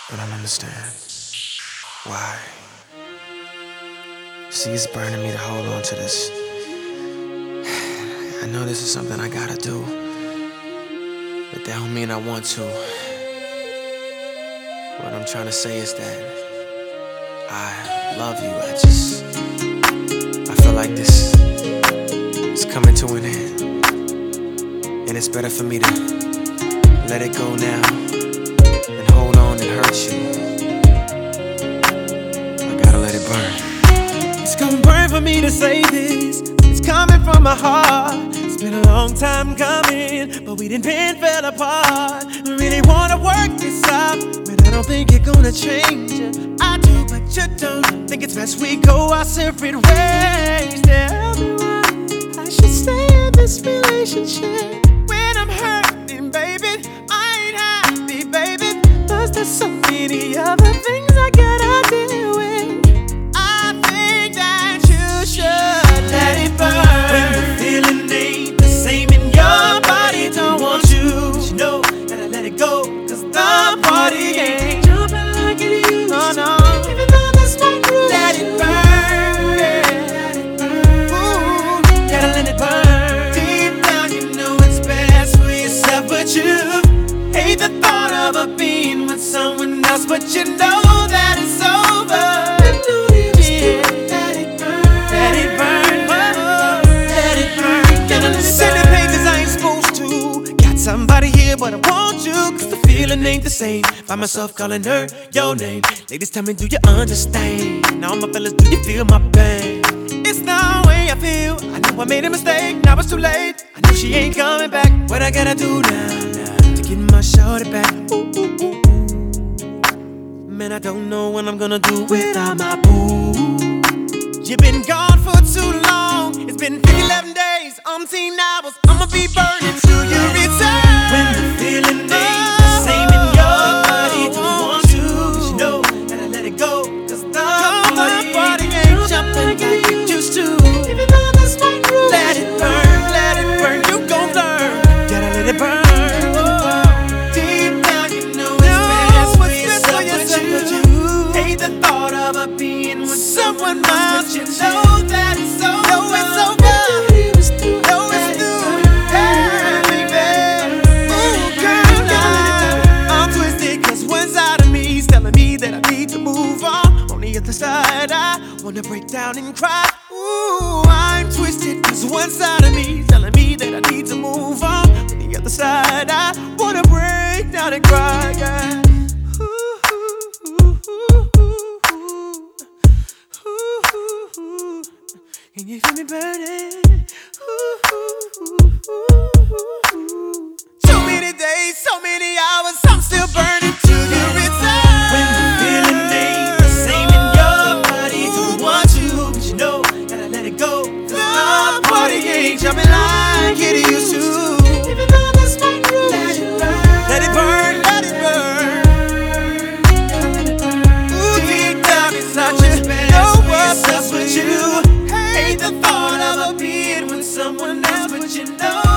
but I don't understand why. See, it's burning me to hold on to this. I know this is something I gotta do, but that don't mean I want to. What I'm trying to say is that I love you. I feel like this is coming to an end, and it's better for me to let it go now and hold on and hurt you. I gotta let it burn. It's gonna burn for me to say this. It's coming from my heart. It's been a long time coming, but we didn't fell apart. I really wanna work this out, but I don't think you're gonna change it. I do, but you don't. Think it's best we go our separate ways. Tell me why I should stay in this relationship when I'm hurting, baby. I ain't happy, baby. Plus there's so many other things I gotta deal with. I think that you should let it burn. When the feeling ain't the same in your body, don't want you, but you know that I let it go, cause the party ain't jumping like it used to. No, even though that's my groove, let it burn, let it burn. Ooh, gotta let it burn. Deep down you know it's best for yourself, but you hate the thought of her being with someone else, but you know that it's over. Somebody here, but I want you, cause the feeling ain't the same. Find myself calling her your name. Ladies, tell me, do you understand? Now my fellas, do you feel my pain? It's the way I feel. I know I made a mistake, now it's too late. I know she ain't coming back. What I gotta do now to get my shorty back? Ooh, ooh, ooh, ooh. Man, I don't know what I'm gonna do without my boo. You've been gone for too long. It's been 11 days, umpteen hours. I'ma be burning till you return. When the feeling ain't the same in your body, don't want you, but you know that I let it go, cause the party ain't jumping like you used to. Even though that's my groove, let it burn, you gon' learn. Gotta let it burn. Deep down you know it's best for yourself, but you hate the thought of her being with someone else, but you know that it's over. Know it's over. Know it's through. Hey, baby. Ooh, girl, I'm twisted, cause one side of me is telling me that I need to move on. On the other side, I wanna break down and cry. Ooh, I'm twisted, cause one side of me is telling me that I need to move on. On the other side, I wanna break down and cry, yeah. Can you feel me burning? So many days, so many hours, I'm still burning till you return. When the feeling ain't the same in your body, don't want you, but you know that I let it go. The party ain't jumping like it used to. Even though that's my groove, let it burn, let it burn, let it burn. Ooh, deep down inside you, know what's up with you. Hate the thought of her being with someone else, but you know